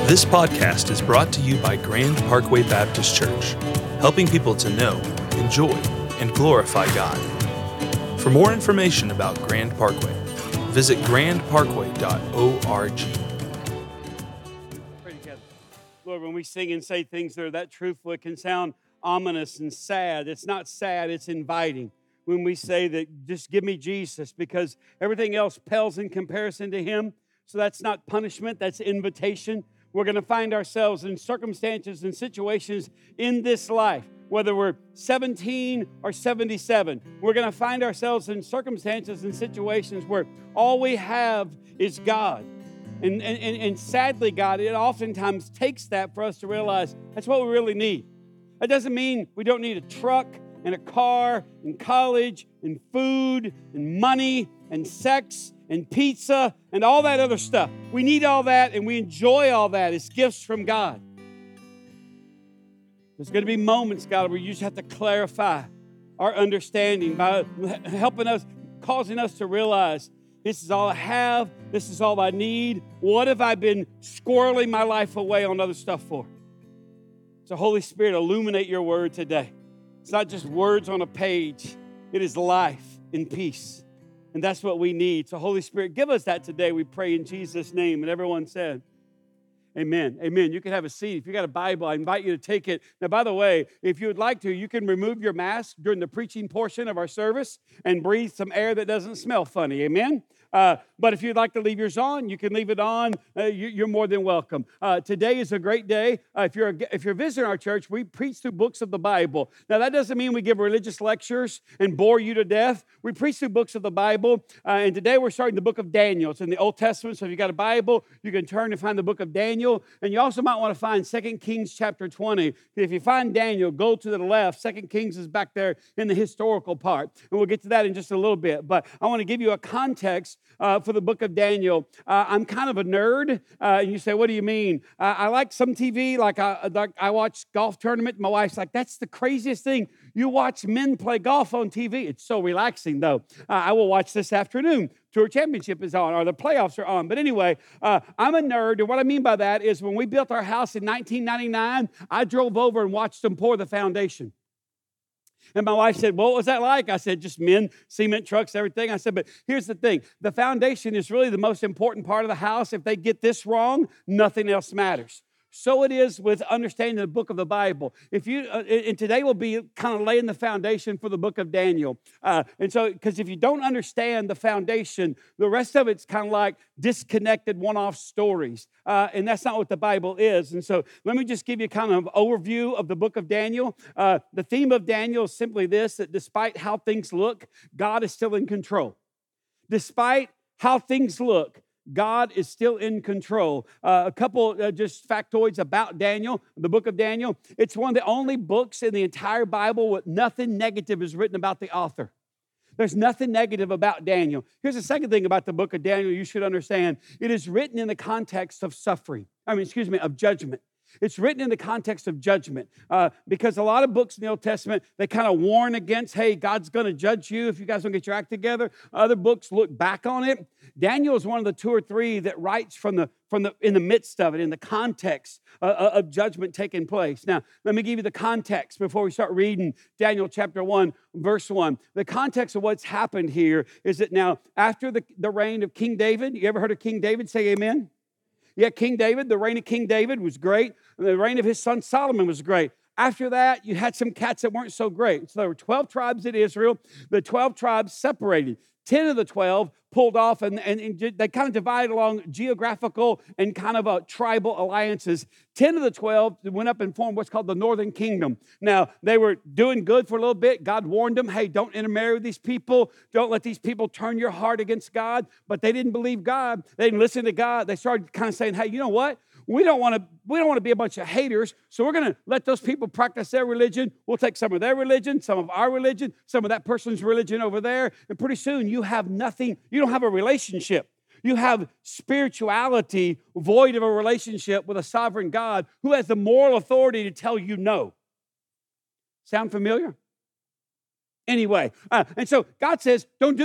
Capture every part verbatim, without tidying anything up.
This podcast is brought to you by Grand Parkway Baptist Church, helping people to know, enjoy, and glorify God. For more information about Grand Parkway, visit grand parkway dot org. Pray together. Lord, when we sing and say things that are that truthful, it can sound ominous and sad. It's not sad, it's inviting. When we say that, just give me Jesus, because everything else pales in comparison to Him. So that's not punishment, that's invitation. We're going to find ourselves in circumstances and situations in this life, whether we're seventeen or seventy-seven. We're going to find ourselves in circumstances and situations where all we have is God. And, and, and sadly, God, it oftentimes takes that for us to realize that's what we really need. That doesn't mean we don't need a truck and a car and college and food and money and sex and pizza and all that other stuff. We need all that, and we enjoy all that. It's gifts from God. There's going to be moments, God, where you just have to clarify our understanding by helping us, causing us to realize this is all I have, this is all I need. What have I been squirreling my life away on other stuff for? So Holy Spirit, illuminate your word today. It's not just words on a page. It is life in peace. And that's what we need. So Holy Spirit, give us that today, we pray in Jesus' name. And everyone said, amen. Amen. You can have a seat. If you got a Bible, I invite you to take it. Now, by the way, if you would like to, you can remove your mask during the preaching portion of our service and breathe some air that doesn't smell funny. Amen. Uh, but if you'd like to leave yours on, you can leave it on. Uh, you, you're more than welcome. Uh, today is a great day. Uh, if you're a, if you're visiting our church, we preach through books of the Bible. Now, that doesn't mean we give religious lectures and bore you to death. We preach through books of the Bible. Uh, and today we're starting the book of Daniel. It's in the Old Testament. So if you got a Bible, you can turn and find the book of Daniel. And you also might want to find Second Kings chapter twenty. If you find Daniel, go to the left. Second Kings is back there in the historical part. And we'll get to that in just a little bit. But I want to give you a context Uh, for the book of Daniel. Uh, I'm kind of a nerd. Uh, and you say, what do you mean? Uh, I like some T V, like I, like I watch golf tournament. My wife's like, that's the craziest thing. You watch men play golf on T V. It's so relaxing, though. Uh, I will watch this afternoon. Tour Championship is on, or the playoffs are on. But anyway, uh, I'm a nerd, and what I mean by that is when we built our house in nineteen ninety-nine, I drove over and watched them pour the foundation. And my wife said, well, what was that like? I said, just men, cement trucks, everything. I said, but here's the thing. The foundation is really the most important part of the house. If they get this wrong, nothing else matters. So it is with understanding the book of the Bible. If you uh, and today will be kind of laying the foundation for the book of Daniel. Uh, and so, because if you don't understand the foundation, the rest of it's kind of like disconnected one-off stories. Uh, and that's not what the Bible is. And so let me just give you kind of an overview of the book of Daniel. Uh, the theme of Daniel is simply this, that despite how things look, God is still in control. Despite how things look, God is still in control. Uh, a couple uh, just factoids about Daniel, the book of Daniel. It's one of the only books in the entire Bible where nothing negative is written about the author. There's nothing negative about Daniel. Here's the second thing about the book of Daniel you should understand. It is written in the context of suffering. I mean, excuse me, of judgment. It's written in the context of judgment uh, because a lot of books in the Old Testament, they kind of warn against, hey, God's going to judge you if you guys don't get your act together. Other books look back on it. Daniel is one of the two or three that writes from the from the in the midst of it, in the context uh, of judgment taking place. Now, let me give you the context before we start reading Daniel chapter one, verse one. The context of what's happened here is that now, after the, the reign of King David, you ever heard of King David? Say amen. Yeah, King David, the reign of King David was great. The reign of his son Solomon was great. After that, you had some cats that weren't so great. So there were twelve tribes in Israel. The twelve tribes separated. ten of the twelve pulled off, and, and, and they kind of divided along geographical and kind of uh, tribal alliances. ten of the twelve went up and formed what's called the Northern Kingdom. Now, they were doing good for a little bit. God warned them, hey, don't intermarry with these people. Don't let these people turn your heart against God. But they didn't believe God. They didn't listen to God. They started kind of saying, hey, you know what? We don't want to we don't want to be a bunch of haters, so we're going to let those people practice their religion. We'll take some of their religion, some of our religion, some of that person's religion over there, and pretty soon you have nothing. You don't have a relationship. You have spirituality void of a relationship with a sovereign God who has the moral authority to tell you no. Sound familiar? Anyway, uh, and so God says, don't do that.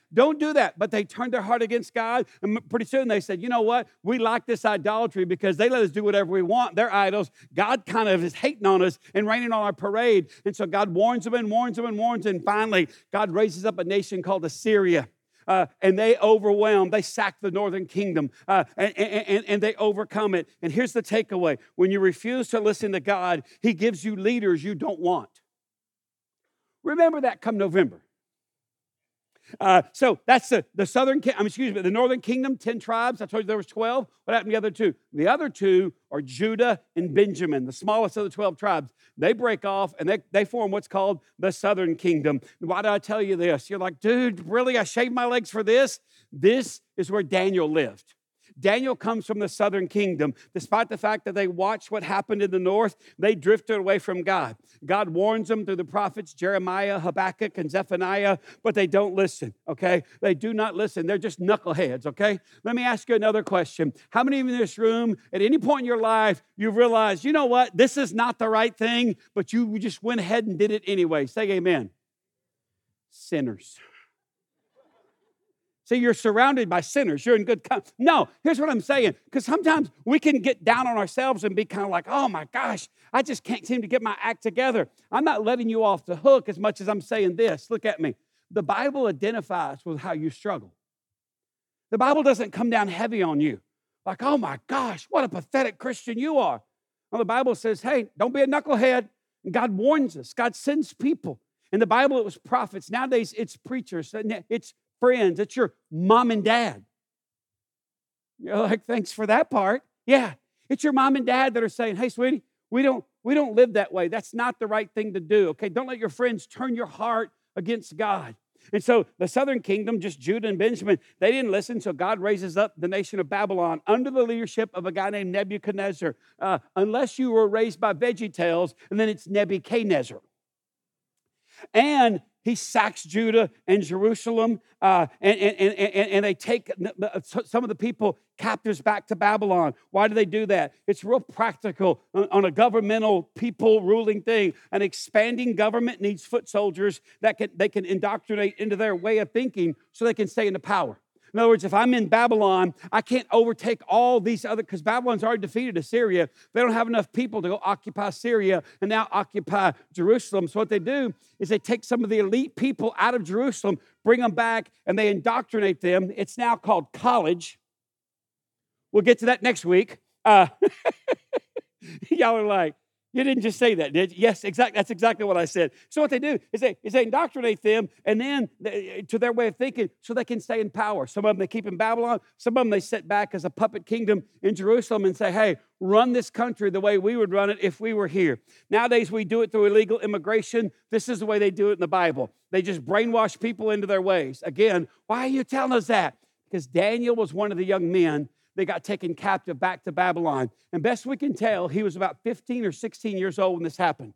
don't do that. But they turned their heart against God, and pretty soon they said, you know what? We like this idolatry because they let us do whatever we want. They're idols. God kind of is hating on us and raining on our parade. And so God warns them and warns them and warns them. And finally, God raises up a nation called Assyria. Uh, and they overwhelm, they sack the northern kingdom, uh, and, and, and they overcome it. And here's the takeaway. When you refuse to listen to God, He gives you leaders you don't want. Remember that come November. Uh, so that's the, the southern, I mean, excuse me, the northern kingdom, ten tribes. I told you there was twelve. What happened to the other two? The other two are Judah and Benjamin, the smallest of the twelve tribes. They break off and they, they form what's called the southern kingdom. Why did I tell you this? You're like, dude, really? I shaved my legs for this? This is where Daniel lived. Daniel comes from the southern kingdom. Despite the fact that they watched what happened in the north, they drifted away from God. God warns them through the prophets Jeremiah, Habakkuk, and Zephaniah, but they don't listen, okay? They do not listen. They're just knuckleheads, okay? Let me ask you another question. How many of you in this room, at any point in your life, you've realized, you know what, this is not the right thing, but you just went ahead and did it anyway? Say amen. Sinners. See, you're surrounded by sinners. You're in good company. No, here's what I'm saying. Because sometimes we can get down on ourselves and be kind of like, oh my gosh, I just can't seem to get my act together. I'm not letting you off the hook as much as I'm saying this. Look at me. The Bible identifies with how you struggle. The Bible doesn't come down heavy on you. Like, oh my gosh, what a pathetic Christian you are. Well, the Bible says, hey, don't be a knucklehead. And God warns us. God sends people. In the Bible, it was prophets. Nowadays, it's preachers. It's friends, it's your mom and dad. You're like, thanks for that part. Yeah, it's your mom and dad that are saying, hey, sweetie, we don't, we don't live that way. That's not the right thing to do, okay? Don't let your friends turn your heart against God. And so the southern kingdom, just Judah and Benjamin, they didn't listen, so God raises up the nation of Babylon under the leadership of a guy named Nebuchadnezzar. Uh, unless you were raised by VeggieTales, and then it's Nebuchadnezzar. And he sacks Judah and Jerusalem, uh, and, and, and, and they take some of the people captives back to Babylon. Why do they do that? It's real practical on a governmental people ruling thing. An expanding government needs foot soldiers that can, they can indoctrinate into their way of thinking so they can stay in the power. In other words, if I'm in Babylon, I can't overtake all these other, because Babylon's already defeated Assyria. They don't have enough people to go occupy Syria and now occupy Jerusalem. So what they do is they take some of the elite people out of Jerusalem, bring them back, and they indoctrinate them. It's now called college. We'll get to that next week. Uh, y'all are like, you didn't just say that, did you? Yes, exactly. That's exactly what I said. So what they do is they, is they indoctrinate them and then they, to their way of thinking so they can stay in power. Some of them they keep in Babylon. Some of them they sit back as a puppet kingdom in Jerusalem and say, hey, run this country the way we would run it if we were here. Nowadays, we do it through illegal immigration. This is the way they do it in the Bible. They just brainwash people into their ways. Again, why are you telling us that? Because Daniel was one of the young men they got taken captive back to Babylon. And best we can tell, he was about fifteen or sixteen years old when this happened.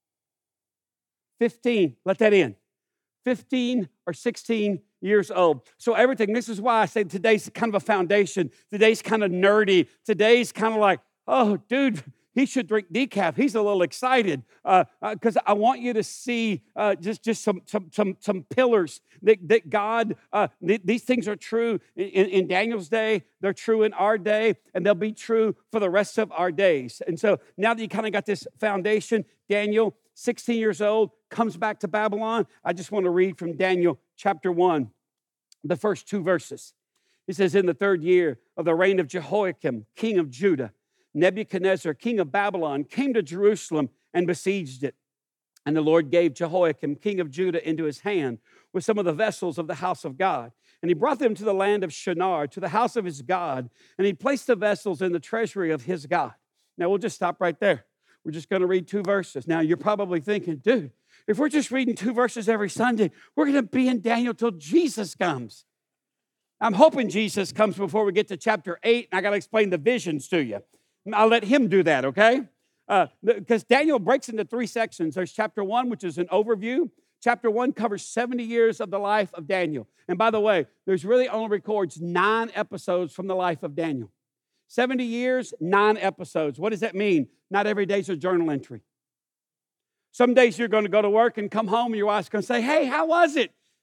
fifteen, let that in. fifteen or sixteen years old. So everything, this is why I say today's kind of a foundation. Today's kind of nerdy. Today's kind of like, oh, dude, he should drink decaf. He's a little excited because uh, uh, I want you to see uh, just, just some, some, some, some pillars that, that God, uh, th- these things are true in, in Daniel's day. They're true in our day, and they'll be true for the rest of our days. And so now that you kind of got this foundation, Daniel, sixteen years old, comes back to Babylon. I just want to read from Daniel chapter one, the first two verses. He says, in the third year of the reign of Jehoiakim, king of Judah, Nebuchadnezzar, king of Babylon, came to Jerusalem and besieged it. And the Lord gave Jehoiakim, king of Judah, into his hand with some of the vessels of the house of God. And he brought them to the land of Shinar, to the house of his God. And he placed the vessels in the treasury of his God. Now, we'll just stop right there. We're just going to read two verses. Now, you're probably thinking, dude, if we're just reading two verses every Sunday, we're going to be in Daniel till Jesus comes. I'm hoping Jesus comes before we get to chapter eight, and I got to explain the visions to you. I'll let him do that, okay? Uh, because Daniel breaks into three sections. There's chapter one, which is an overview. Chapter one covers seventy years of the life of Daniel. And by the way, there's really only records nine episodes from the life of Daniel. seventy years, nine episodes. What does that mean? Not every day's a journal entry. Some days you're going to go to work and come home and your wife's going to say, hey, how was it?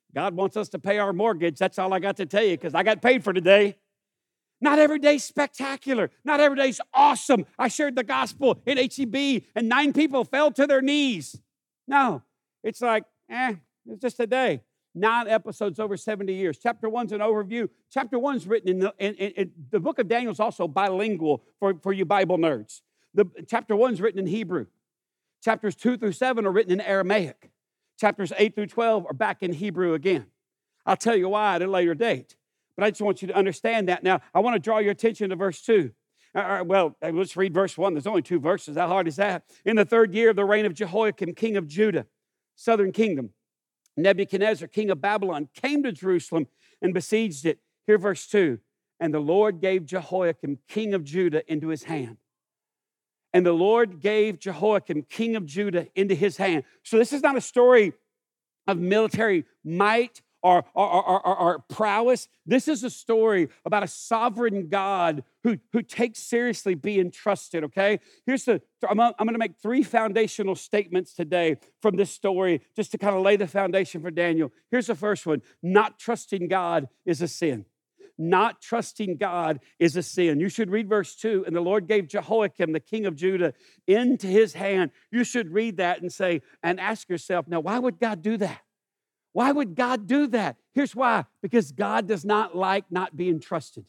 God wants us to pay our mortgage. That's all I got to tell you because I got paid for today. Not every day's spectacular. Not every day's awesome. I shared the gospel in H E B and nine people fell to their knees. No, it's like, eh, it's just a day. Nine episodes over seventy years. Chapter one's an overview. Chapter one's written in the, in, in, in the book of Daniel is also bilingual for, for you Bible nerds. The, chapter one's written in Hebrew. Chapters two through seven are written in Aramaic. Chapters eight through twelve are back in Hebrew again. I'll tell you why at a later date. But I just want you to understand that. Now, I want to draw your attention to verse two. Uh, well, let's read verse one. There's only two verses. How hard is that? In the third year of the reign of Jehoiakim, king of Judah, southern kingdom, Nebuchadnezzar, king of Babylon, came to Jerusalem and besieged it. Here, verse two. And the Lord gave Jehoiakim, king of Judah, into his hand. And the Lord gave Jehoiakim, king of Judah, into his hand. So this is not a story of military might or, or, or, or, or prowess. This is a story about a sovereign God who, who takes seriously being trusted, okay? Here's the, I'm, I'm going to make three foundational statements today from this story just to kind of lay the foundation for Daniel. Here's the first one. Not trusting God is a sin. Not trusting God is a sin. You should read verse two. And the Lord gave Jehoiakim, the king of Judah, into his hand. You should read that and say, and ask yourself, now, why would God do that? Why would God do that? Here's why. Because God does not like not being trusted.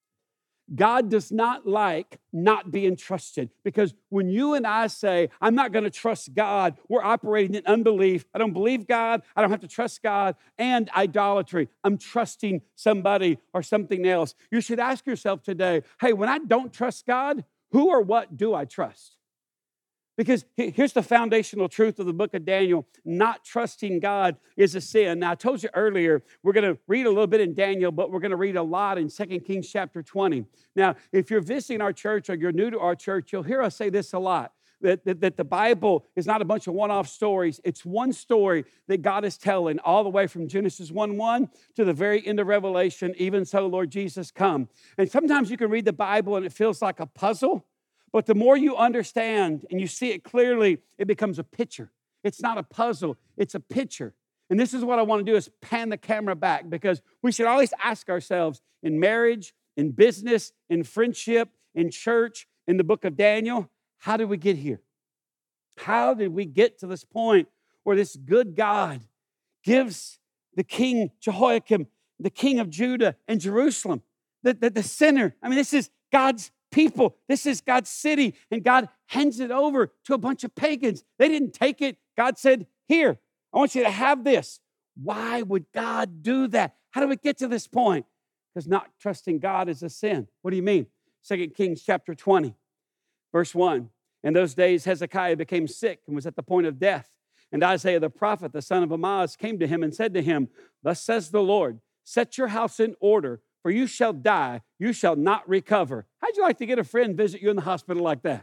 God does not like not being trusted. Because when you and I say, I'm not going to trust God, we're operating in unbelief. I don't believe God. I don't have to trust God. And idolatry. I'm trusting somebody or something else. You should ask yourself today, hey, when I don't trust God, who or what do I trust? Because here's the foundational truth of the book of Daniel. Not trusting God is a sin. Now, I told you earlier, we're going to read a little bit in Daniel, but we're going to read a lot in Second Kings chapter twenty. Now, if you're visiting our church or you're new to our church, you'll hear us say this a lot, that, that, that the Bible is not a bunch of one-off stories. It's one story that God is telling all the way from Genesis one one to the very end of Revelation, even so, Lord Jesus, come. And sometimes you can read the Bible and it feels like a puzzle. But the more you understand and you see it clearly, it becomes a picture. It's not a puzzle, it's a picture. And this is what I want to do is pan the camera back because we should always ask ourselves in marriage, in business, in friendship, in church, in the book of Daniel, how did we get here? How did we get to this point where this good God gives the king Jehoiakim, the king of Judah and Jerusalem, the, the, the sinner? I mean, this is God's people. This is God's city, and God hands it over to a bunch of pagans. They didn't take it. God said, here, I want you to have this. Why would God do that? How do we get to this point? Because not trusting God is a sin. What do you mean? Second Kings chapter twenty, verse one. In those days, Hezekiah became sick and was at the point of death. And Isaiah the prophet, the son of Amoz, came to him and said to him, thus says the Lord, set your house in order, for you shall die, you shall not recover. How'd you like to get a friend visit you in the hospital like that?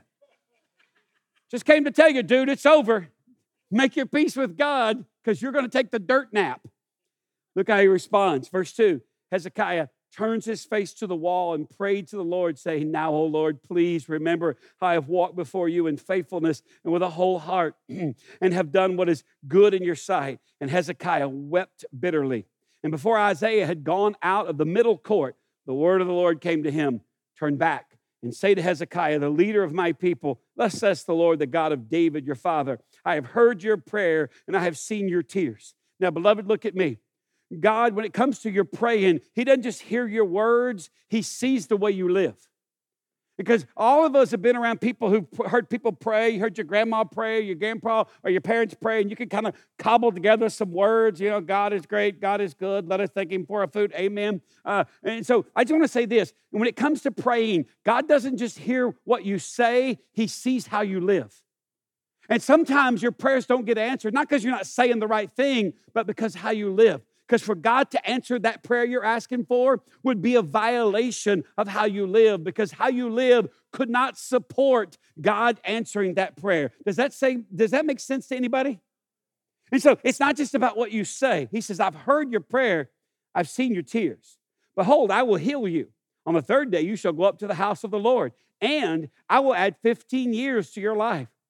Just came to tell you, dude, it's over. Make your peace with God because you're going to take the dirt nap. Look how he responds. Verse two, Hezekiah turns his face to the wall and prayed to the Lord, saying, now, O Lord, please remember how I have walked before you in faithfulness and with a whole heart and have done what is good in your sight. And Hezekiah wept bitterly. And before Isaiah had gone out of the middle court, the word of the Lord came to him, turn back and say to Hezekiah, the leader of my people, thus says the Lord, the God of David, your father, I have heard your prayer and I have seen your tears. Now, beloved, look at me. God, when it comes to your praying, he doesn't just hear your words, he sees the way you live. Because all of us have been around people who've heard people pray. You heard your grandma pray, your grandpa, or your parents pray, and you can kind of cobble together some words. You know, God is great, God is good. Let us thank him for our food. Amen. Uh, and so I just want to say this. When it comes to praying, God doesn't just hear what you say, he sees how you live. And sometimes your prayers don't get answered, not because you're not saying the right thing, but because how you live. Because for God to answer that prayer you're asking for would be a violation of how you live, because how you live could not support God answering that prayer. Does that say, does that make sense to anybody? And so it's not just about what you say. He says, I've heard your prayer. I've seen your tears. Behold, I will heal you. On the third day, you shall go up to the house of the Lord, and I will add fifteen years to your life.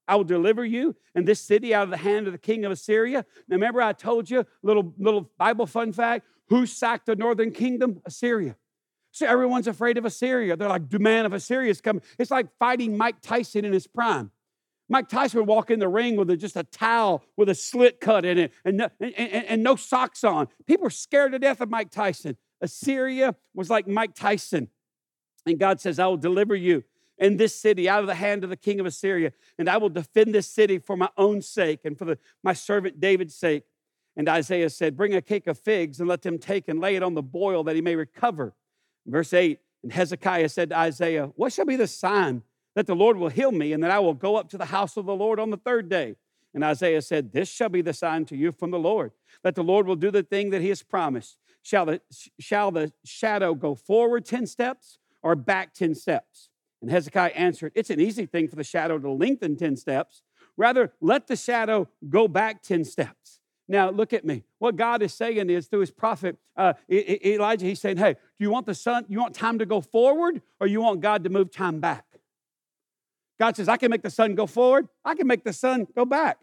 I will deliver you and this city out of the hand of the king of Assyria. Now, remember I told you, little, little Bible fun fact, who sacked the northern kingdom? Assyria. So everyone's afraid of Assyria. They're like, the man of Assyria is coming. It's like fighting Mike Tyson in his prime. Mike Tyson would walk in the ring with a, just a towel with a slit cut in it and no, and, and, and no socks on. People were scared to death of Mike Tyson. Assyria was like Mike Tyson. And God says, I will deliver you and this city out of the hand of the king of Assyria, and I will defend this city for my own sake and for the, my servant David's sake. And Isaiah said, bring a cake of figs and let them take and lay it on the boil that he may recover. Verse eight, and Hezekiah said to Isaiah, what shall be the sign that the Lord will heal me, and that I will go up to the house of the Lord on the third day? And Isaiah said, this shall be the sign to you from the Lord, that the Lord will do the thing that he has promised. Shall the, shall the shadow go forward ten steps or back ten steps? And Hezekiah answered, it's an easy thing for the shadow to lengthen ten steps. Rather, let the shadow go back ten steps. Now, look at me. What God is saying is through his prophet uh, Elijah, he's saying, hey, do you want the sun, you want time to go forward, or you want God to move time back? God says, I can make the sun go forward. I can make the sun go back.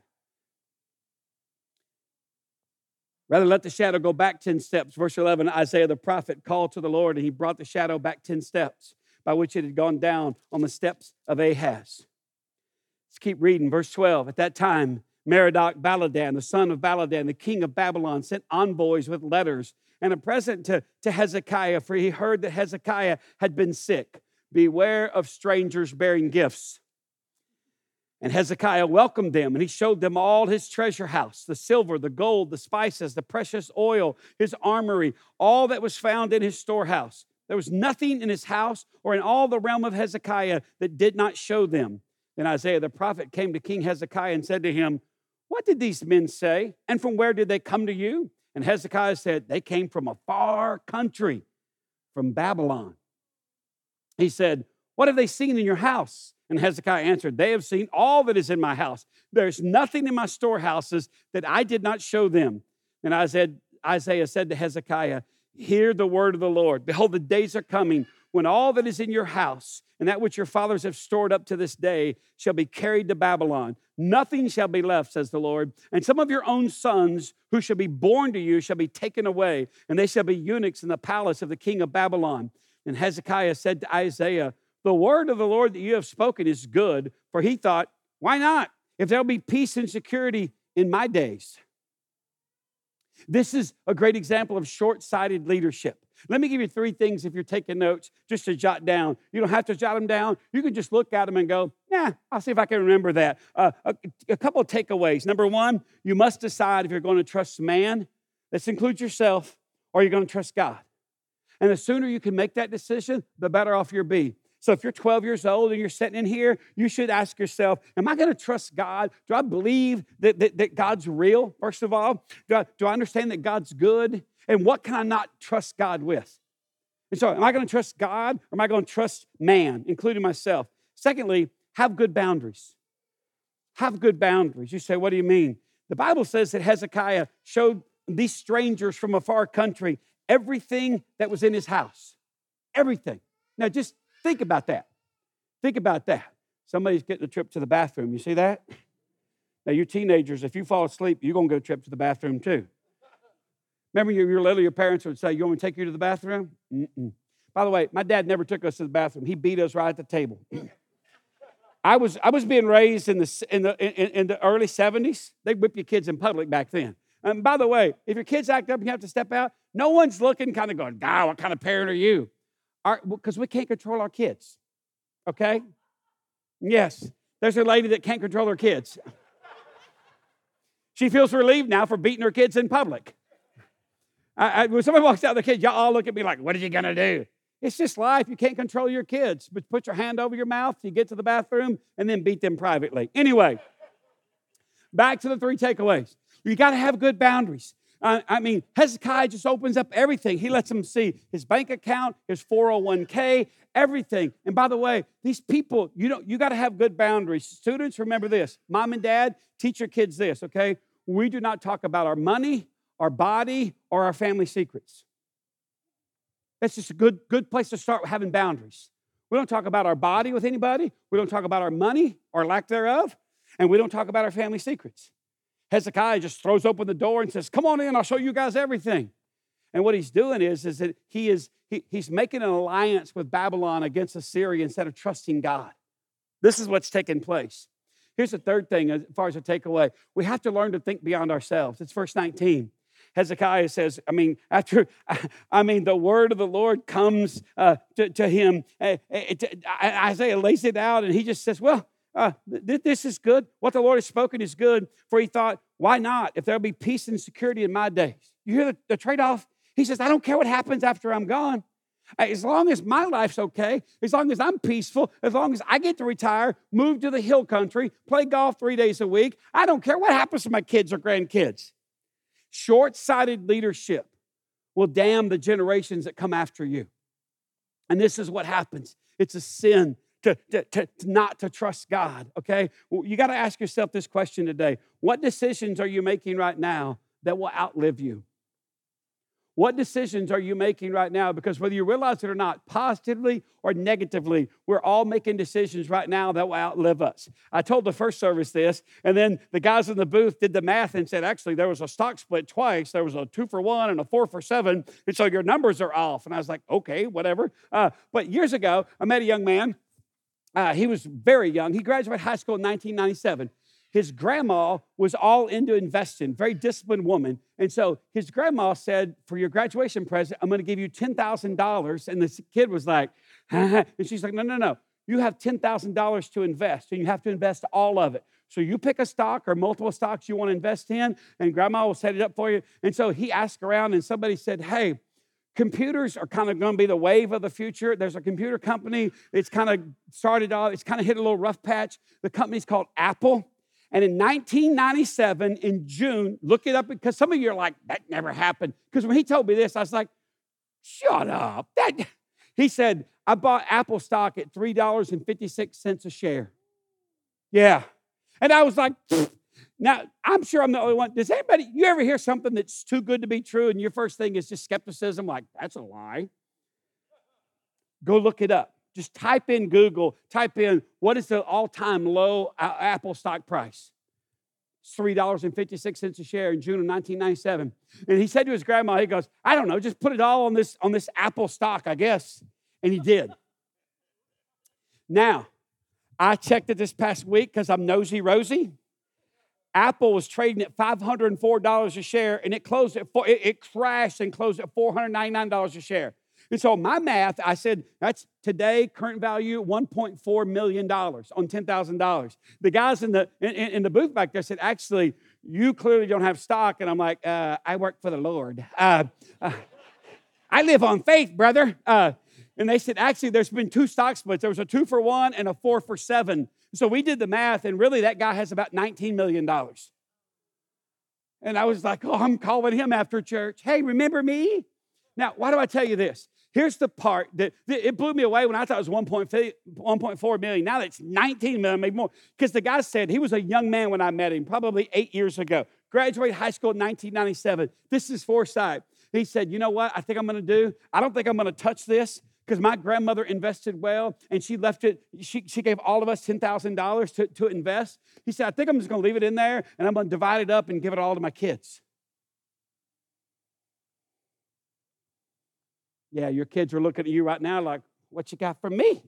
Rather, let the shadow go back ten steps. Verse eleven, Isaiah the prophet called to the Lord, and he brought the shadow back ten steps, by which it had gone down on the steps of Ahaz. Let's keep reading. Verse twelve, at that time, Merodach Baladan, the son of Baladan, the king of Babylon, sent envoys with letters and a present to, to Hezekiah, for he heard that Hezekiah had been sick. Beware of strangers bearing gifts. And Hezekiah welcomed them, and he showed them all his treasure house, the silver, the gold, the spices, the precious oil, his armory, all that was found in his storehouse. There was nothing in his house or in all the realm of Hezekiah that did not show them. Then Isaiah the prophet came to King Hezekiah and said to him, what did these men say, and from where did they come to you? And Hezekiah said, they came from a far country, from Babylon. He said, what have they seen in your house? And Hezekiah answered, they have seen all that is in my house. There's nothing in my storehouses that I did not show them. And Isaiah, Isaiah said to Hezekiah, hear the word of the Lord. Behold, the days are coming when all that is in your house and that which your fathers have stored up to this day shall be carried to Babylon. Nothing shall be left, says the Lord. And some of your own sons who shall be born to you shall be taken away, and they shall be eunuchs in the palace of the king of Babylon. And Hezekiah said to Isaiah, the word of the Lord that you have spoken is good. For he thought, why not? If there'll be peace and security in my days. This is a great example of short-sighted leadership. Let me give you three things if you're taking notes, just to jot down. You don't have to jot them down. You can just look at them and go, yeah, I'll see if I can remember that. Uh, a, a couple of takeaways. Number one, you must decide if you're going to trust man, this includes yourself, or you're going to trust God. And the sooner you can make that decision, the better off you'll be. So if you're twelve years old and you're sitting in here, you should ask yourself, am I going to trust God? Do I believe that, that, that God's real, first of all? Do I, do I understand that God's good? And what can I not trust God with? And so am I going to trust God or am I going to trust man, including myself? Secondly, have good boundaries. Have good boundaries. You say, what do you mean? The Bible says that Hezekiah showed these strangers from a far country everything that was in his house. Everything. Now just think about that. Think about that. Somebody's getting a trip to the bathroom. You see that? Now, you teenagers, if you fall asleep, you're going to go a trip to the bathroom too. Remember, you were little, your parents would say, you want me to take you to the bathroom? Mm-mm. By the way, my dad never took us to the bathroom. He beat us right at the table. I was I was being raised in the in the in, in the early seventies. They whip your kids in public back then. And by the way, if your kids act up and you have to step out, no one's looking, kind of going, God, what kind of parent are you? Because we can't control our kids, okay? Yes, there's a lady that can't control her kids. She feels relieved now for beating her kids in public. I, I, when somebody walks out with their kid, y'all all look at me like, what are you going to do? It's just life. You can't control your kids. But put your hand over your mouth, you get to the bathroom, and then beat them privately. Anyway, back to the three takeaways. You got to have good boundaries. Uh, I mean, Hezekiah just opens up everything. He lets them see his bank account, his four oh one k, everything. And by the way, these people, you know, you got to have good boundaries. Students, remember this. Mom and dad, teach your kids this, okay? We do not talk about our money, our body, or our family secrets. That's just a good, good place to start having boundaries. We don't talk about our body with anybody. We don't talk about our money or lack thereof. And we don't talk about our family secrets. Hezekiah just throws open the door and says, come on in, I'll show you guys everything. And what he's doing is, is that he is he, he's making an alliance with Babylon against Assyria instead of trusting God. This is what's taking place. Here's the third thing as far as a takeaway. We have to learn to think beyond ourselves. It's verse nineteen. Hezekiah says, I mean, after, I mean, the word of the Lord comes uh, to, to him. Uh, Isaiah lays it out, and he just says, well, uh, th- this is good. What the Lord has spoken is good. For he thought, why not? If there'll be peace and security in my days. You hear the, the trade-off? He says, I don't care what happens after I'm gone. As long as my life's okay, as long as I'm peaceful, as long as I get to retire, move to the hill country, play golf three days a week, I don't care what happens to my kids or grandkids. Short-sighted leadership will damn the generations that come after you. And this is what happens. It's a sin to, to, to, to not to trust God, okay? Well, you got to ask yourself this question today. What decisions are you making right now that will outlive you? What decisions are you making right now? Because whether you realize it or not, positively or negatively, we're all making decisions right now that will outlive us. I told the first service this, and then the guys in the booth did the math and said, actually, there was a stock split twice. There was a two for one and a four for seven, and so your numbers are off. And I was like, okay, whatever. Uh, but years ago, I met a young man. Uh, he was very young. He graduated high school in nineteen ninety-seven. His grandma was all into investing, very disciplined woman. And so his grandma said, for your graduation present, I'm going to give you ten thousand dollars. And this kid was like, and she's like, no, no, no. You have ten thousand dollars to invest, and you have to invest all of it. So you pick a stock or multiple stocks you want to invest in, and grandma will set it up for you. And so he asked around, and somebody said, hey, computers are kind of going to be the wave of the future. There's a computer company. It's kind of started off. It's kind of hit a little rough patch. The company's called Apple. And in nineteen ninety-seven, in June, look it up, because some of you are like, that never happened. Because when he told me this, I was like, shut up. That, he said, I bought Apple stock at three dollars and fifty-six cents a share. Yeah. And I was like, pfft. Now, I'm sure I'm the only one. Does anybody, you ever hear something that's too good to be true, and your first thing is just skepticism, like, that's a lie? Go look it up. Just type in Google, type in, what is the all-time low Apple stock price? It's three dollars and fifty-six cents a share in June of nineteen ninety-seven. And he said to his grandma, he goes, I don't know, just put it all on this, on this Apple stock, I guess. And he did. Now, I checked it this past week because I'm nosy Rosie. Apple was trading at five hundred four dollars a share, and it closed at four, it, it crashed and closed at four hundred ninety-nine dollars a share. And so my math, I said, that's today, current value, one point four million dollars on ten thousand dollars. The guys in the in, in the booth back there said, actually, you clearly don't have stock. And I'm like, uh, I work for the Lord. Uh, uh, I live on faith, brother. Uh, and they said, actually, there's been two stock splits. There was a two for one and a four for seven. So we did the math, and really that guy has about nineteen million dollars. And I was like, oh, I'm calling him after church. Hey, remember me? Now, why do I tell you this? Here's the part that, that it blew me away when I thought it was one point four million. Now it's nineteen million, maybe more. Because the guy said he was a young man when I met him, probably eight years ago. Graduated high school in nineteen ninety-seven. This is foresight. He said, you know what I think I'm going to do? I don't think I'm going to touch this, because my grandmother invested well, and she left it, she, she gave all of us ten thousand dollars to, to invest. He said, I think I'm just going to leave it in there, and I'm going to divide it up and give it all to my kids. Yeah, your kids are looking at you right now like, what you got for me?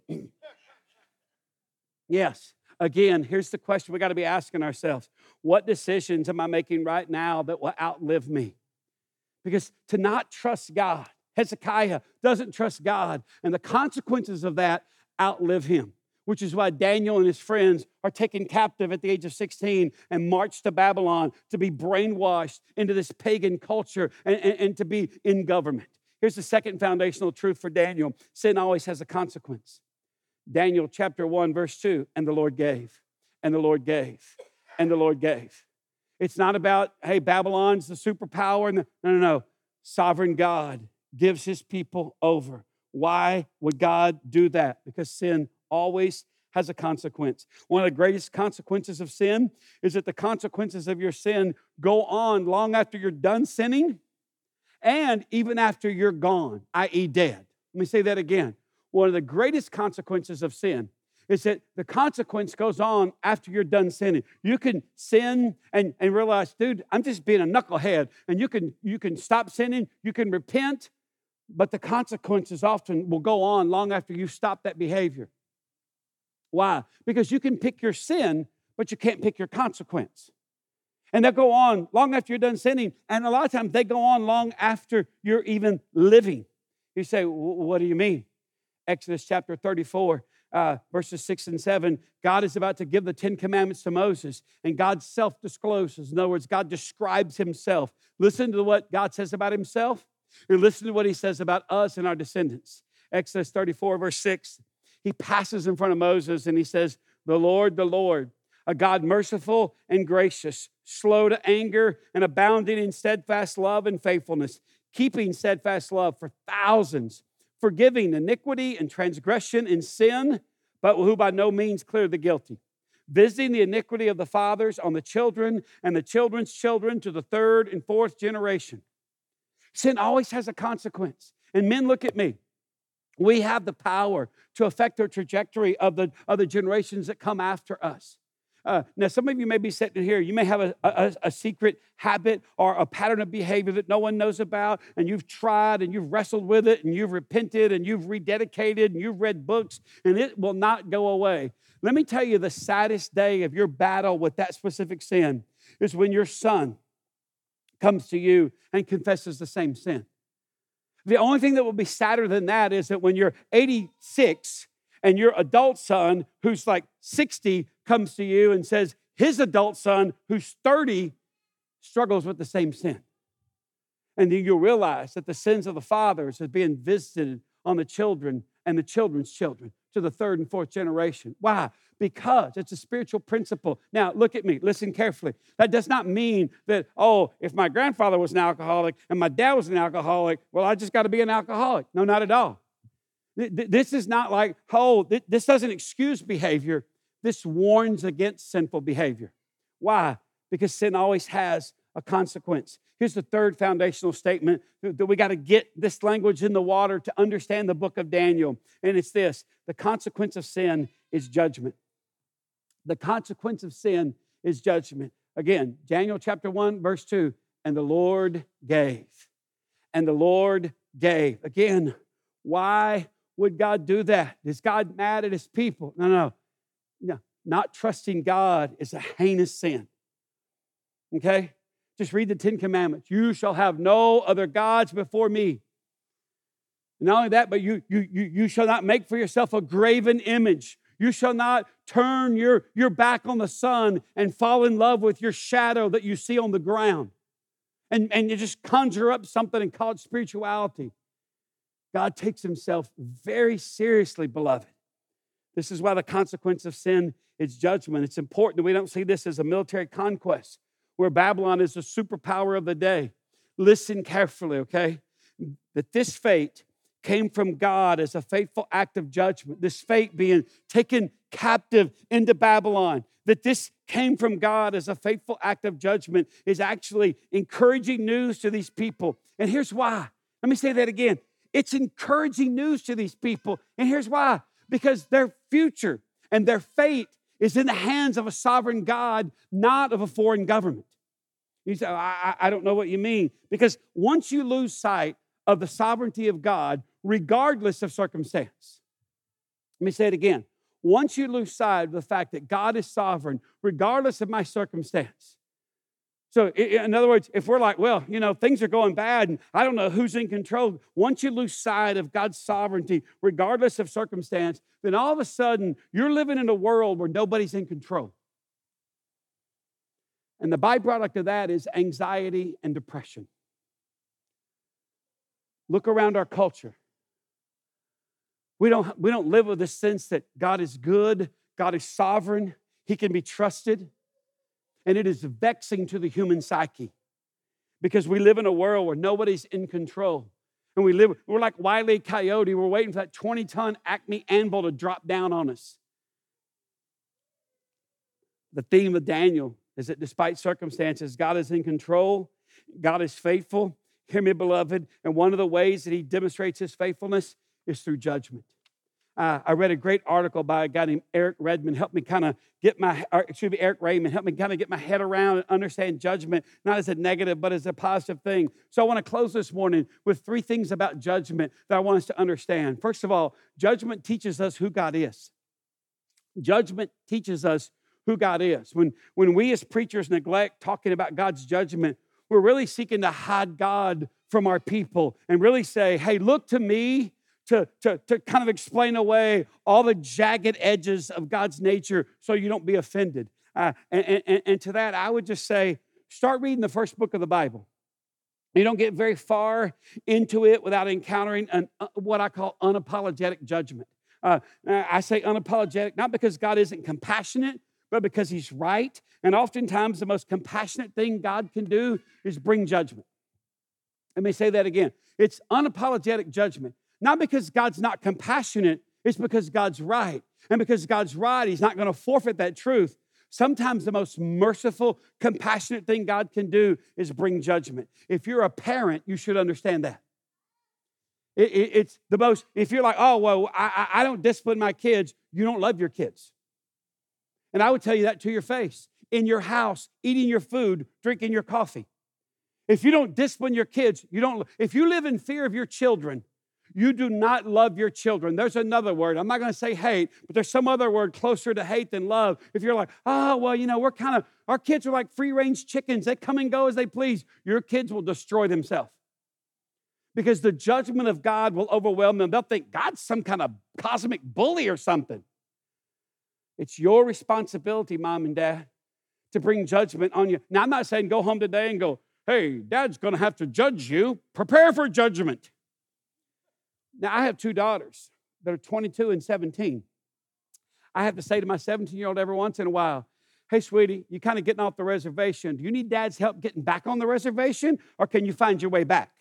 Yes. Again, here's the question we got to be asking ourselves. What decisions am I making right now that will outlive me? Because to not trust God, Hezekiah doesn't trust God, and the consequences of that outlive him, which is why Daniel and his friends are taken captive at the age of sixteen and marched to Babylon to be brainwashed into this pagan culture and, and, and to be in government. Here's the second foundational truth for Daniel. Sin always has a consequence. Daniel chapter one, verse two, and the Lord gave, and the Lord gave, and the Lord gave. It's not about, hey, Babylon's the superpower. And the, no, no, no. Sovereign God gives his people over. Why would God do that? Because sin always has a consequence. One of the greatest consequences of sin is that the consequences of your sin go on long after you're done sinning and even after you're gone, that is dead. Let me say that again. One of the greatest consequences of sin is that the consequence goes on after you're done sinning. You can sin and, and realize, dude, I'm just being a knucklehead. And you can, you can stop sinning, you can repent, but the consequences often will go on long after you stop that behavior. Why? Because you can pick your sin, but you can't pick your consequence. And they'll go on long after you're done sinning, and a lot of times they go on long after you're even living. You say, what do you mean? Exodus chapter thirty-four. Uh, verses six and seven, God is about to give the Ten Commandments to Moses, and God self-discloses. In other words, God describes himself. Listen to what God says about himself, and listen to what he says about us and our descendants. Exodus thirty-four, verse six, he passes in front of Moses, and he says, the Lord, the Lord, a God merciful and gracious, slow to anger, and abounding in steadfast love and faithfulness, keeping steadfast love for thousands, forgiving iniquity and transgression and sin, but who by no means clear the guilty, visiting the iniquity of the fathers on the children and the children's children to the third and fourth generation. Sin always has a consequence. And men, look at me. We have the power to affect the trajectory of the, of the generations that come after us. Uh, now, some of you may be sitting here. You may have a, a, a secret habit or a pattern of behavior that no one knows about, and you've tried and you've wrestled with it, and you've repented and you've rededicated and you've read books, and it will not go away. Let me tell you, the saddest day of your battle with that specific sin is when your son comes to you and confesses the same sin. The only thing that will be sadder than that is that when you're eighty-six and your adult son, who's like sixty, comes to you and says his adult son, who's thirty, struggles with the same sin. And then you'll realize that the sins of the fathers are being visited on the children and the children's children to the third and fourth generation. Why? Because it's a spiritual principle. Now, look at me. Listen carefully. That does not mean that, oh, if my grandfather was an alcoholic and my dad was an alcoholic, well, I just got to be an alcoholic. No, not at all. This is not like, oh, this doesn't excuse behavior. This warns against sinful behavior. Why? Because sin always has a consequence. Here's the third foundational statement that we got to get this language in the water to understand the book of Daniel. And it's this: the consequence of sin is judgment. The consequence of sin is judgment. Again, Daniel chapter one, verse two, and the Lord gave. And the Lord gave. Again, why would God do that? Is God mad at his people? No, no. No, not trusting God is a heinous sin. Okay? Just read the Ten Commandments. You shall have no other gods before me. And not only that, but you, you, you, you shall not make for yourself a graven image. You shall not turn your, your back on the sun and fall in love with your shadow that you see on the ground. And, and you just conjure up something and call it spirituality. God takes himself very seriously, beloved. This is why the consequence of sin is judgment. It's important that we don't see this as a military conquest where Babylon is the superpower of the day. Listen carefully, okay? That this fate came from God as a faithful act of judgment. This fate being taken captive into Babylon. That this came from God as a faithful act of judgment is actually encouraging news to these people. And here's why. Let me say that again. It's encouraging news to these people. And here's why. Because their future and their fate is in the hands of a sovereign God, not of a foreign government. You say, I, I don't know what you mean. Because once you lose sight of the sovereignty of God, regardless of circumstance. Let me say it again. Once you lose sight of the fact that God is sovereign, regardless of my circumstance. So in other words, if we're like, well, you know, things are going bad and I don't know who's in control. Once you lose sight of God's sovereignty, regardless of circumstance, then all of a sudden you're living in a world where nobody's in control. And the byproduct of that is anxiety and depression. Look around our culture. We don't, we don't live with the sense that God is good, God is sovereign, he can be trusted. And it is vexing to the human psyche because we live in a world where nobody's in control. And we live, we're like Wile E. Coyote. We're waiting for that twenty-ton Acme anvil to drop down on us. The theme of Daniel is that despite circumstances, God is in control. God is faithful. Hear me, beloved. And one of the ways that he demonstrates his faithfulness is through judgment. uh, I read a great article by a guy named Eric Redmond. Helped me kind of get my, or excuse me, Eric Raymond. Helped me kind of get my head around and understand judgment, not as a negative, but as a positive thing. So I want to close this morning with three things about judgment that I want us to understand. First of all, judgment teaches us who God is. Judgment teaches us who God is. When, when we as preachers neglect talking about God's judgment, we're really seeking to hide God from our people and really say, hey, look to me to, to, to kind of explain away all the jagged edges of God's nature so you don't be offended. Uh, and, and, and to that, I would just say, start reading the first book of the Bible. You don't get very far into it without encountering an, uh, what I call unapologetic judgment. Uh, I say unapologetic, not because God isn't compassionate, but because he's right. And oftentimes the most compassionate thing God can do is bring judgment. Let me say that again. It's unapologetic judgment. Not because God's not compassionate, it's because God's right. And because God's right, he's not going to forfeit that truth. Sometimes the most merciful, compassionate thing God can do is bring judgment. If you're a parent, you should understand that. It, it, it's the most, if you're like, oh, well, I, I don't discipline my kids, you don't love your kids. And I would tell you that to your face. In your house, eating your food, drinking your coffee. If you don't discipline your kids, you don't, if you live in fear of your children, you do not love your children. There's another word. I'm not going to say hate, but there's some other word closer to hate than love. If you're like, oh, well, you know, we're kind of, our kids are like free-range chickens. They come and go as they please. Your kids will destroy themselves. Because the judgment of God will overwhelm them. They'll think God's some kind of cosmic bully or something. It's your responsibility, mom and dad, to bring judgment on you. Now, I'm not saying go home today and go, hey, dad's going to have to judge you. Prepare for judgment. Now, I have two daughters that are twenty-two and seventeen. I have to say to my seventeen-year-old every once in a while, hey, sweetie, you're kind of getting off the reservation. Do you need dad's help getting back on the reservation, or can you find your way back?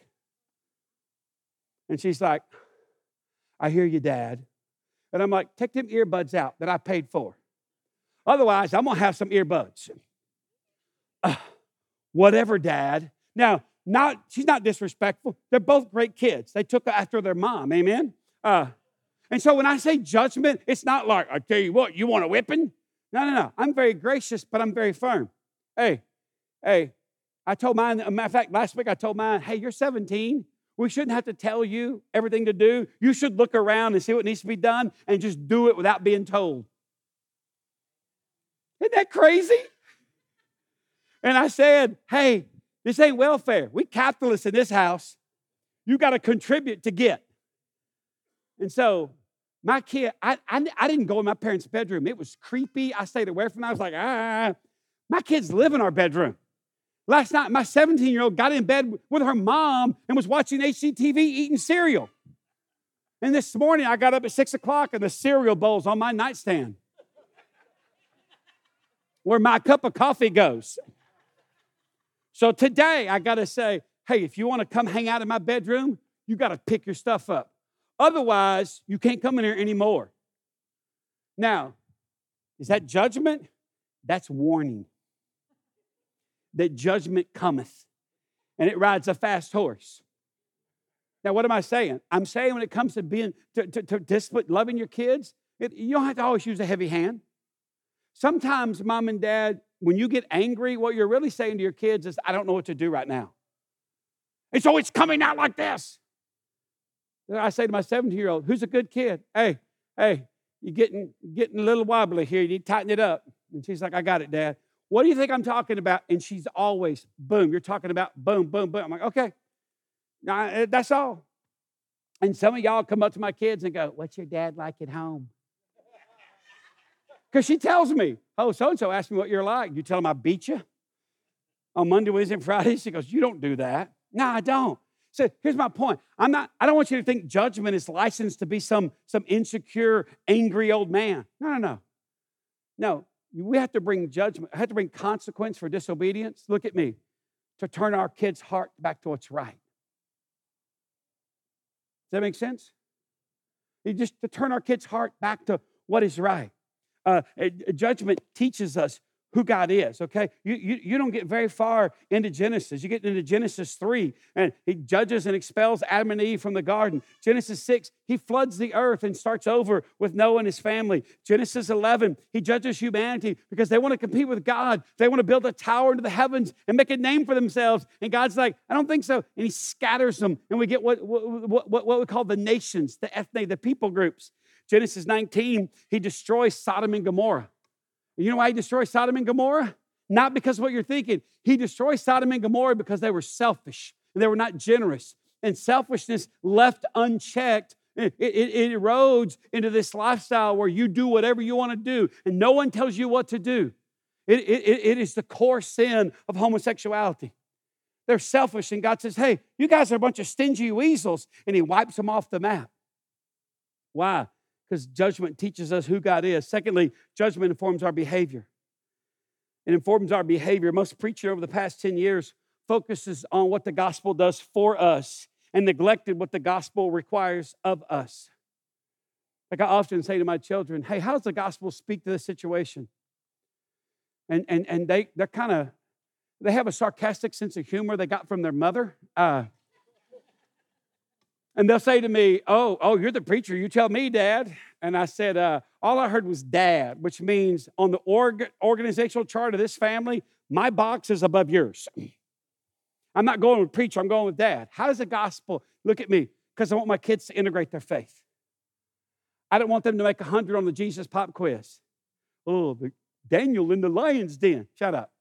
And she's like, I hear you, Dad. And I'm like, take them earbuds out that I paid for. Otherwise, I'm going to have some earbuds. Uh, whatever, Dad. Now, not she's not disrespectful. They're both great kids. They took after their mom, amen? Uh, and so when I say judgment, it's not like, I tell you what, you want a whipping? No, no, no. I'm very gracious, but I'm very firm. Hey, hey, I told mine, as a matter of fact, last week I told mine, hey, you're seventeen. We shouldn't have to tell you everything to do. You should look around and see what needs to be done and just do it without being told. Isn't that crazy? And I said, hey, this ain't welfare. We capitalists in this house. You got to contribute to get. And so my kid, I, I, I didn't go in my parents' bedroom. It was creepy. I stayed away from it. I was like, ah. My kids live in our bedroom. Last night, my seventeen-year-old got in bed with her mom and was watching H G T V eating cereal. And this morning, I got up at six o'clock and the cereal bowl's on my nightstand where my cup of coffee goes. So today, I got to say, hey, if you want to come hang out in my bedroom, you got to pick your stuff up. Otherwise, you can't come in here anymore. Now, is that judgment? That's warning. That judgment cometh, and it rides a fast horse. Now, what am I saying? I'm saying when it comes to being, to, to, to discipline, loving your kids, it, you don't have to always use a heavy hand. Sometimes, mom and dad, when you get angry, what you're really saying to your kids is, I don't know what to do right now. And so it's coming out like this. I say to my seventeen-year-old, who's a good kid? Hey, hey, you're getting, getting a little wobbly here. You need to tighten it up. And she's like, I got it, Dad. What do you think I'm talking about? And she's always, boom, you're talking about boom, boom, boom. I'm like, okay, now, that's all. And some of y'all come up to my kids and go, what's your dad like at home? Because she tells me, oh, so-and-so asked me what you're like. You tell him I beat you on Monday, Wednesday, and Friday? She goes, you don't do that. No, I don't. So here's my point. I'm not, I don't want you to think judgment is licensed to be some, some insecure, angry old man. No, no, no. No. We have to bring judgment. I have to bring consequence for disobedience. Look at me. To turn our kids' heart back to what's right. Does that make sense? You just to turn our kids' heart back to what is right. Uh, judgment teaches us who God is, okay? You, you, you don't get very far into Genesis. You get into Genesis three, and he judges and expels Adam and Eve from the garden. Genesis six, he floods the earth and starts over with Noah and his family. Genesis eleven, he judges humanity because they want to compete with God. They want to build a tower into the heavens and make a name for themselves. And God's like, I don't think so. And he scatters them, and we get what, what, what, what we call the nations, the ethne, the people groups. Genesis nineteen, he destroys Sodom and Gomorrah. You know why he destroys Sodom and Gomorrah? Not because of what you're thinking. He destroys Sodom and Gomorrah because they were selfish and they were not generous. And selfishness left unchecked, it, it, it erodes into this lifestyle where you do whatever you want to do and no one tells you what to do. It, it, it is the core sin of homosexuality. They're selfish, and God says, hey, you guys are a bunch of stingy weasels, and he wipes them off the map. Why? Because judgment teaches us who God is. Secondly, judgment informs our behavior. It informs our behavior. Most preaching over the past ten years focuses on what the gospel does for us and neglected what the gospel requires of us. Like I often say to my children, hey, how does the gospel speak to this situation? And, and, and they, they're kind of, they have a sarcastic sense of humor they got from their mother. Uh, And they'll say to me, oh, oh, you're the preacher. You tell me, Dad. And I said, uh, all I heard was Dad, which means on the org- organizational chart of this family, my box is above yours. I'm not going with preacher. I'm going with Dad. How does the gospel look at me? Because I want my kids to integrate their faith. I don't want them to make one hundred on the Jesus Pop quiz. Oh, the Daniel in the lion's den. Shut up.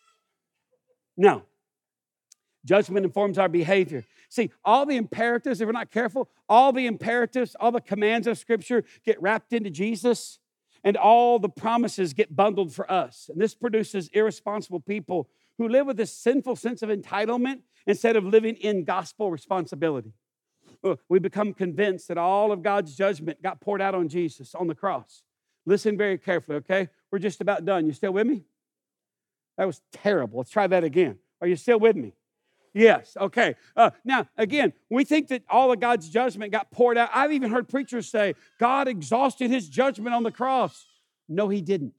No. Judgment informs our behavior. See, all the imperatives, if we're not careful, all the imperatives, all the commands of Scripture get wrapped into Jesus, and all the promises get bundled for us. And this produces irresponsible people who live with this sinful sense of entitlement instead of living in gospel responsibility. We become convinced that all of God's judgment got poured out on Jesus on the cross. Listen very carefully, okay? We're just about done. You still with me? That was terrible. Let's try that again. Are you still with me? Yes, okay. Uh, now, again, we think that all of God's judgment got poured out. I've even heard preachers say, God exhausted his judgment on the cross. No, he didn't.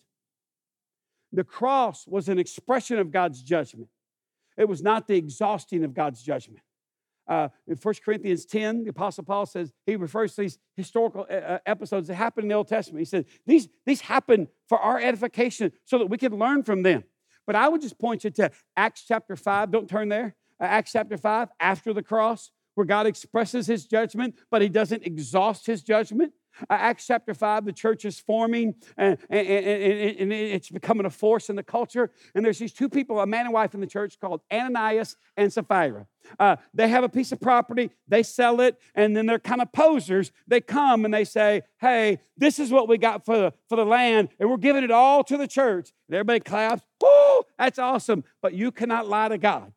The cross was an expression of God's judgment. It was not the exhausting of God's judgment. Uh, in First Corinthians ten, the Apostle Paul says, he refers to these historical uh, episodes that happened in the Old Testament. He said, these, these happened for our edification so that we could learn from them. But I would just point you to Acts chapter five. Don't turn there. Uh, Acts chapter five, after the cross, where God expresses his judgment, but he doesn't exhaust his judgment. Uh, Acts chapter five, the church is forming, and, and, and, and it's becoming a force in the culture. And there's these two people, a man and wife in the church called Ananias and Sapphira. Uh, they have a piece of property, they sell it, and then they're kind of posers. They come and they say, hey, this is what we got for the, for the land, and we're giving it all to the church. And everybody claps. Woo, that's awesome, but you cannot lie to God.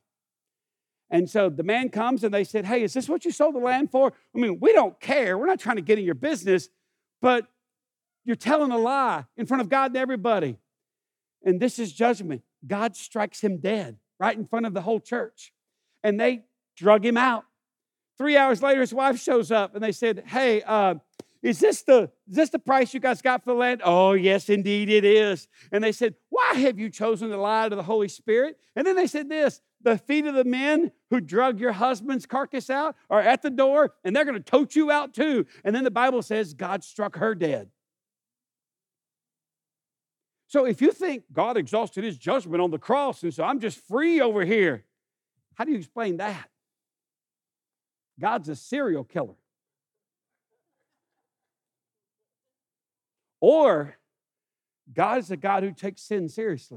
And so the man comes and they said, hey, is this what you sold the land for? I mean, we don't care. We're not trying to get in your business, but you're telling a lie in front of God and everybody. And this is judgment. God strikes him dead right in front of the whole church. And they drug him out. Three hours later, his wife shows up and they said, hey, uh, is this the is this the price you guys got for the land? Oh, yes, indeed it is. And they said, why have you chosen to lie to the Holy Spirit? And then they said this, the feet of the men who drug your husband's carcass out are at the door, and they're going to tote you out too. And then the Bible says God struck her dead. So if you think God exhausted his judgment on the cross, and so I'm just free over here, how do you explain that? God's a serial killer. Or God is a God who takes sin seriously.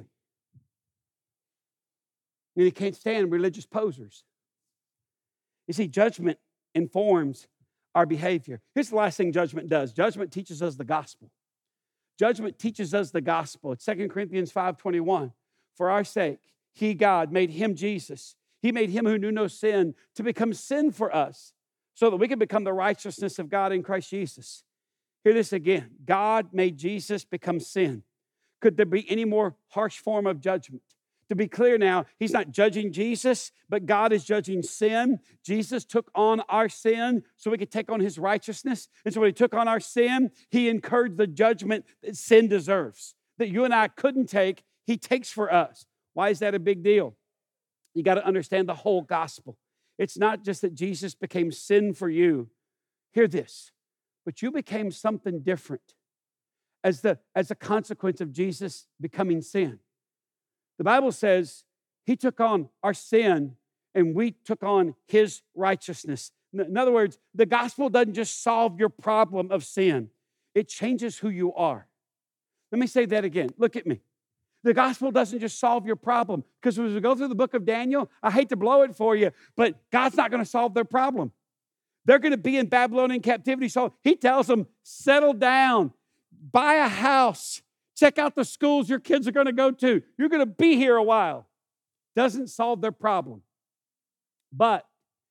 And he can't stand religious posers. You see, judgment informs our behavior. Here's the last thing judgment does. Judgment teaches us the gospel. Judgment teaches us the gospel. It's Second Corinthians five twenty-one. For our sake, he, God, made him, Jesus. He made him who knew no sin to become sin for us so that we can become the righteousness of God in Christ Jesus. Hear this again. God made Jesus become sin. Could there be any more harsh form of judgment? To be clear now, he's not judging Jesus, but God is judging sin. Jesus took on our sin so we could take on his righteousness. And so when he took on our sin, he incurred the judgment that sin deserves, that you and I couldn't take. he takes for us. Why is that a big deal? You got to understand the whole gospel. It's not just that Jesus became sin for you. Hear this. But you became something different as the, as a consequence of Jesus becoming sin. The Bible says he took on our sin and we took on his righteousness. In other words, the gospel doesn't just solve your problem of sin. It changes who you are. Let me say that again. Look at me. The gospel doesn't just solve your problem. Because as we go through the book of Daniel, I hate to blow it for you, but God's not going to solve their problem. They're going to be in Babylonian captivity. So he tells them, settle down, buy a house, check out the schools your kids are going to go to. You're going to be here a while. Doesn't solve their problem. But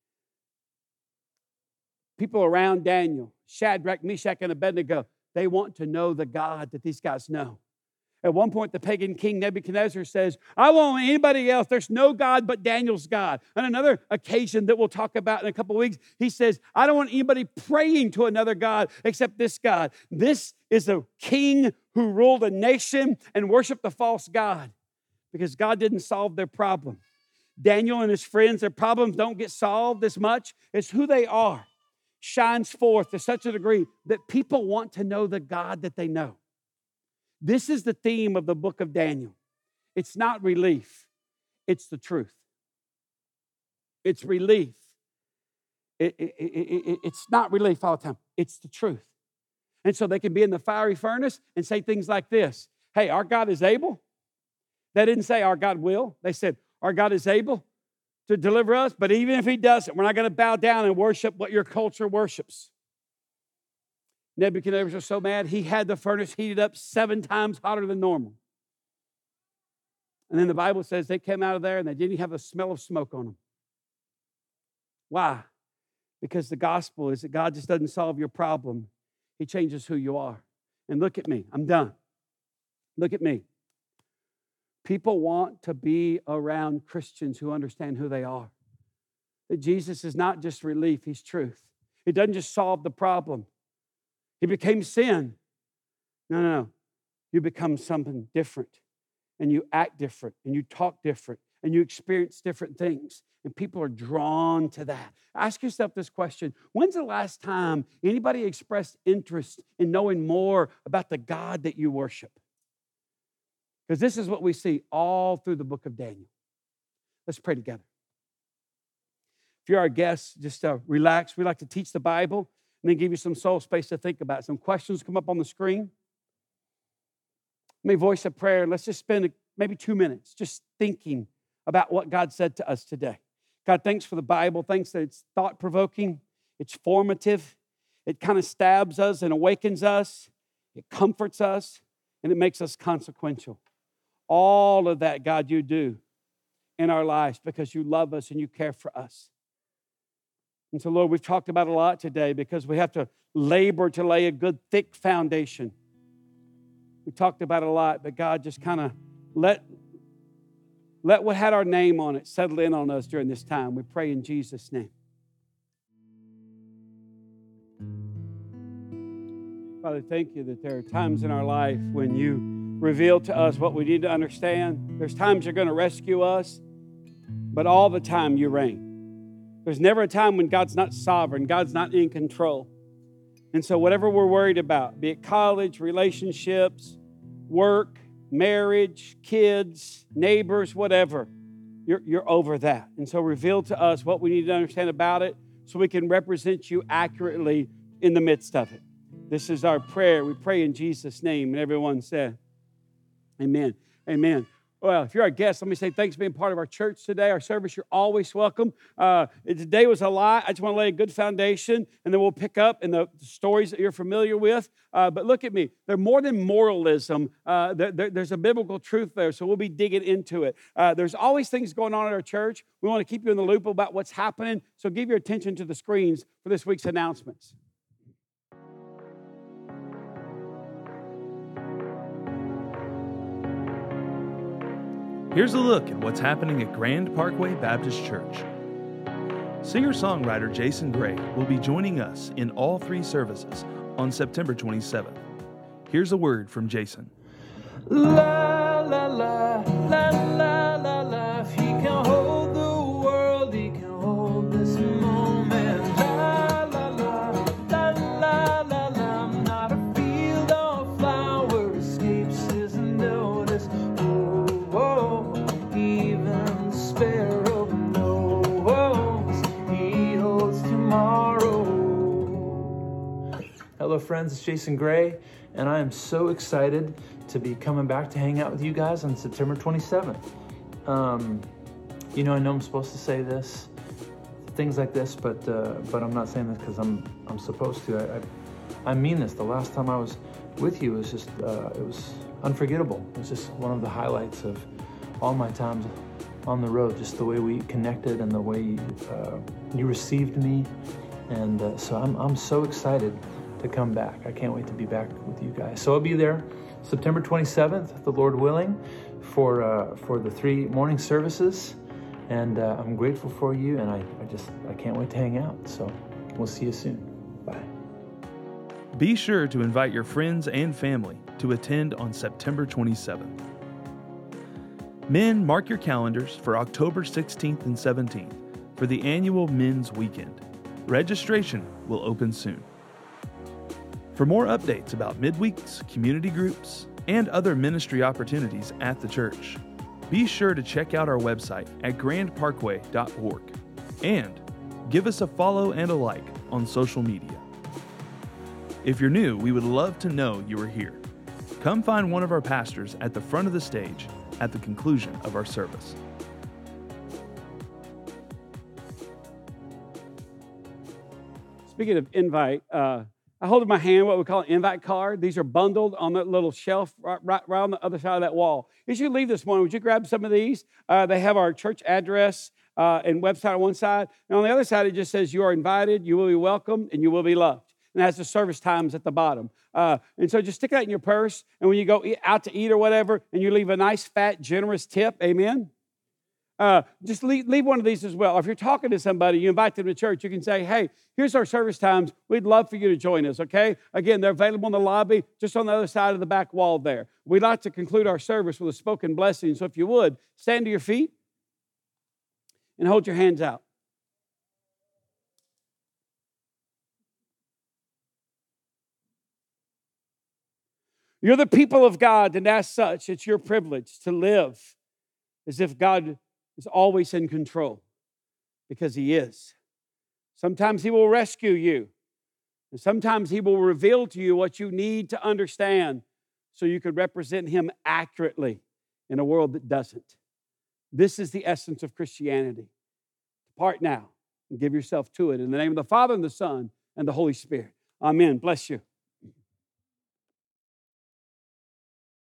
people around Daniel, Shadrach, Meshach, and Abednego, they want to know the God that these guys know. At one point, the pagan king Nebuchadnezzar says, I won't want anybody else. There's no God but Daniel's God. On another occasion that we'll talk about in a couple of weeks, he says, I don't want anybody praying to another God except this God. This is a king who ruled a nation and worshiped the false God because God didn't solve their problem. Daniel and his friends, their problems don't get solved as much as who they are shines forth to such a degree that people want to know the God that they know. This is the theme of the book of Daniel. It's not relief. It's the truth. It's relief. It, it, it, it, it's not relief all the time. It's the truth. And so they can be in the fiery furnace and say things like this. Hey, our God is able. They didn't say our God will. They said our God is able to deliver us. But even if he doesn't, we're not going to bow down and worship what your culture worships. Nebuchadnezzar was so mad, he had the furnace heated up seven times hotter than normal. And then the Bible says they came out of there and they didn't have a smell of smoke on them. Why? Because the gospel is that God just doesn't solve your problem. He changes who you are. And look at me. I'm done. Look at me. People want to be around Christians who understand who they are. That Jesus is not just relief, he's truth. It doesn't just solve the problem. He became sin. No, no, no. You become something different. And you act different. And you talk different. And you experience different things. And people are drawn to that. Ask yourself this question. When's the last time anybody expressed interest in knowing more about the God that you worship? Because this is what we see all through the book of Daniel. Let's pray together. If you're our guest, just uh, relax. We like to teach the Bible and then give you some soul space to think about. Some questions come up on the screen. Let me voice a prayer. And let's just spend maybe two minutes just thinking about what God said to us today. God, thanks for the Bible. Thanks that it's thought-provoking. It's formative. It kind of stabs us and awakens us. It comforts us. And it makes us consequential. All of that, God, you do in our lives because you love us and you care for us. And so, Lord, we've talked about a lot today because we have to labor to lay a good, thick foundation. We talked about it a lot, but God, just kind of let, let what had our name on it settle in on us during this time. We pray in Jesus' name. Father, thank you that there are times in our life when you reveal to us what we need to understand. There's times you're going to rescue us, but all the time you reign. There's never a time when God's not sovereign, God's not in control. And so whatever we're worried about, be it college, relationships, work, marriage, kids, neighbors, whatever, you're, you're over that. And so reveal to us what we need to understand about it so we can represent you accurately in the midst of it. This is our prayer. We pray in Jesus' name. And everyone said, amen. Amen. Well, if you're our guest, let me say thanks for being part of our church today. Our service, you're always welcome. Uh, today was a lot. I just want to lay a good foundation, and then we'll pick up in the stories that you're familiar with. Uh, but look at me. They're more than moralism. Uh, there, there, there's a biblical truth there, so we'll be digging into it. Uh, there's always things going on at our church. We want to keep you in the loop about what's happening, so give your attention to the screens for this week's announcements. Here's a look at what's happening at Grand Parkway Baptist Church. Singer-songwriter Jason Gray will be joining us in all three services on September twenty-seventh. Here's a word from Jason. La, la, la. la, la, la, la, la. If he can hold the world, he can hold this moment. La, la, la, la, la, la, la. I'm not a field of flowers, escapes his notice. Oh, oh, even the sparrow knows he holds tomorrow. Hello friends, it's Jason Gray, and I am so excited to be coming back to hang out with you guys on September twenty-seventh. Um, you know, I know I'm supposed to say this, things like this, but uh, but I'm not saying this because I'm I'm supposed to. I, I I mean this. The last time I was with you was just uh, it was unforgettable. It was just one of the highlights of all my times on the road. Just the way we connected and the way you, uh, you received me, and uh, so I'm I'm so excited to come back. I can't wait to be back with you guys. So I'll be there September twenty-seventh, the Lord willing, for uh, for the three morning services. And uh, I'm grateful for you, and I, I just, I can't wait to hang out. So we'll see you soon. Bye. Be sure to invite your friends and family to attend on September twenty-seventh. Men, mark your calendars for October sixteenth and seventeenth for the annual Men's Weekend. Registration will open soon. For more updates about midweeks, community groups, and other ministry opportunities at the church, be sure to check out our website at grand parkway dot org and give us a follow and a like on social media. If you're new, we would love to know you are here. Come find one of our pastors at the front of the stage at the conclusion of our service. Speaking of invite, uh, I hold in my hand what we call an invite card. These are bundled on that little shelf right, right, right on the other side of that wall. As you leave this morning, would you grab some of these? Uh, they have our church address uh, and website on one side. And on the other side, it just says you are invited, you will be welcomed, and you will be loved. And it has the service times at the bottom. Uh, and so just stick that in your purse. And when you go eat, out to eat or whatever, and you leave a nice, fat, generous tip, amen? Uh, just leave, leave one of these as well. If you're talking to somebody, you invite them to church, you can say, hey, here's our service times. We'd love for you to join us, okay? Again, they're available in the lobby, just on the other side of the back wall there. We'd like to conclude our service with a spoken blessing. So if you would, stand to your feet and hold your hands out. You're the people of God, and as such, it's your privilege to live as if God is always in control, because He is. Sometimes He will rescue you, and sometimes He will reveal to you what you need to understand so you could represent Him accurately in a world that doesn't. This is the essence of Christianity. Depart now and give yourself to it in the name of the Father and the Son and the Holy Spirit. Amen. Bless you.